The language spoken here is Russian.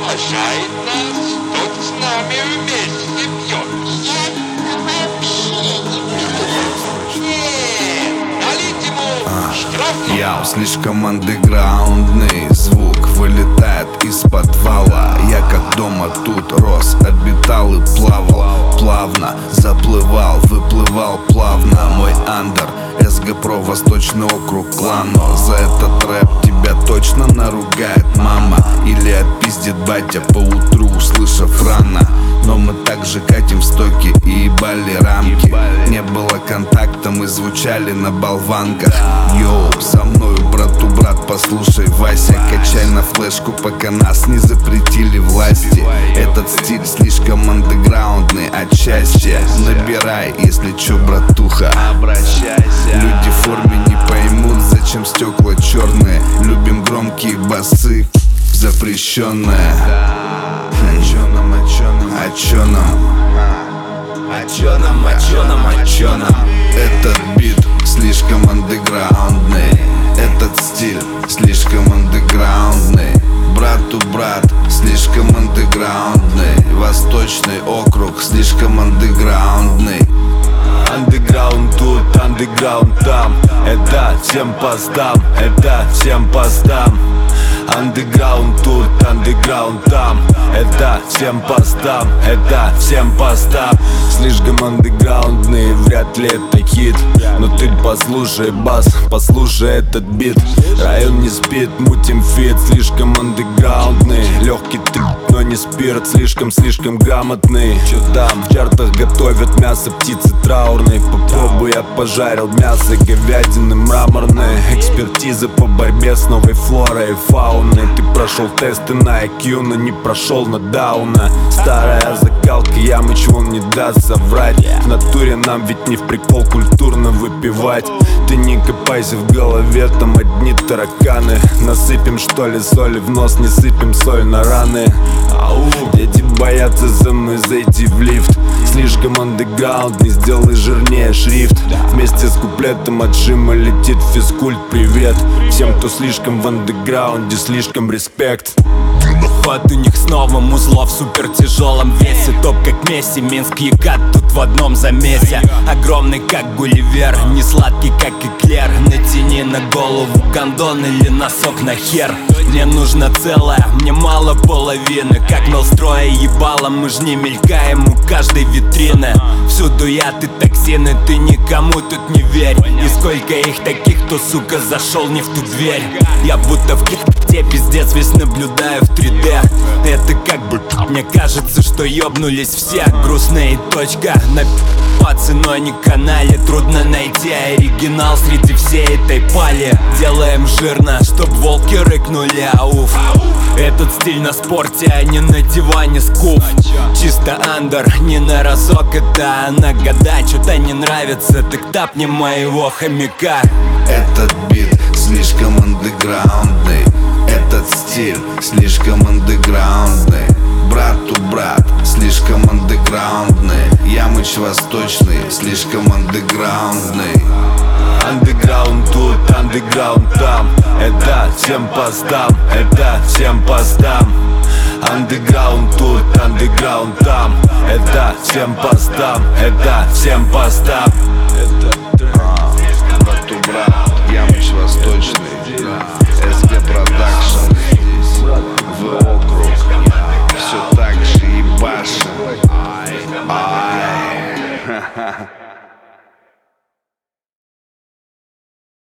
приглашает нас, тот с нами вместе пьет. Я вообще не пью. Нет, налить ему штраф. Я слишком андеграундный, звук вылетает из подвала. Я как дома тут рос, обитал и плавал. Плавно заплывал, выплывал плавно. Мой андер, СГ Про, Восточный округ, клан. Но за этот рэп тебя точно наругает мама или отпиздит батя поутру, услышав рано. Но мы также катим в стоки и ебали рамки. Не было контакта, мы звучали на болванках. Йоу, со мною брату брат, послушай, Вася. Качай на флешку, пока нас не запретили власти. Этот стиль слишком андеграундный, отчасти. Набирай, если чё, братуха, обращайся. Люди в форме не поймут, зачем стекла черные. Любим громкие басы, запрещенные. А чё нам? Этот бит слишком андеграундный. Этот стиль слишком андеграундный. Брату брат, слишком андеграундный. Восточный округ, слишком андеграундный. Андеграунд тут, андеграунд там. Это всем постам, это всем постам. Андеграунд тут, андеграунд там. Это всем постам, это всем постам. Слишком андеграундный, вряд ли это хит. Но ты послушай бас, послушай этот бит. Район не спит, мутим фит. Слишком андеграундный, легкий трип, но не спирт. Слишком грамотный. Чё там? В чартах готовят мясо птицы траурной. Попробуй, я пожарил мясо говядины мраморной. Экспертиза по борьбе с новой флорой и фауной. Ты прошел тесты на IQ, но не прошел на дауна. Старая закалка, Ямыч вон не даст соврать. В натуре нам ведь не в прикол культурно выпивать. Ты не копайся в голове, там одни тараканы. Насыпем что ли соли в нос, не сыпем соль на раны. Ау, дети боятся за мной зайти в лифт. Слишком андеграунд, не сделай жирнее шрифт. Вместе с куплетом отжима летит физкульт, привет. Всем, кто слишком в андеграунде, слишком респект. Под у них снова музло в супер тяжелом весе. Топ как Месси, Минск, Екат тут в одном замесе. Огромный как Гулливер, не сладкий как эклер. Натяни на голову гондон или носок на хер. Мне нужно целое, мне мало половины. Как мелстроя ебало, мы ж не мелькаем у каждой витрины. Всюду яд и токсины, ты никому тут не верь. И сколько их таких, кто, сука, зашел не в ту дверь. Я будто в кихте, пиздец, весь наблюдаю в 3D. Это как бы, мне кажется, что ёбнулись все. Грустная точка на ценой не канале. Трудно найти оригинал среди всей этой пали. Делаем жирно, чтоб волки рыкнули, ауф. Этот стиль на спорте, а не на диване скуф. Чисто андер, не на разок, это на года. Чё-то не нравится, так тапни моего хомяка. Этот бит слишком андеграундный. Этот стиль слишком андеграундный. Брату брат, слишком андеграундный. Ямыч Восточный, слишком андеграундный. Андеграунд тут, андеграунд там. Это всем постам, это всем постам. Андеграунд тут, андеграунд там. Это всем постам, это всем постам. Брату брат, Ямыч Восточный, СГ Продакшн, в округ. Все так же ебашим. Ай.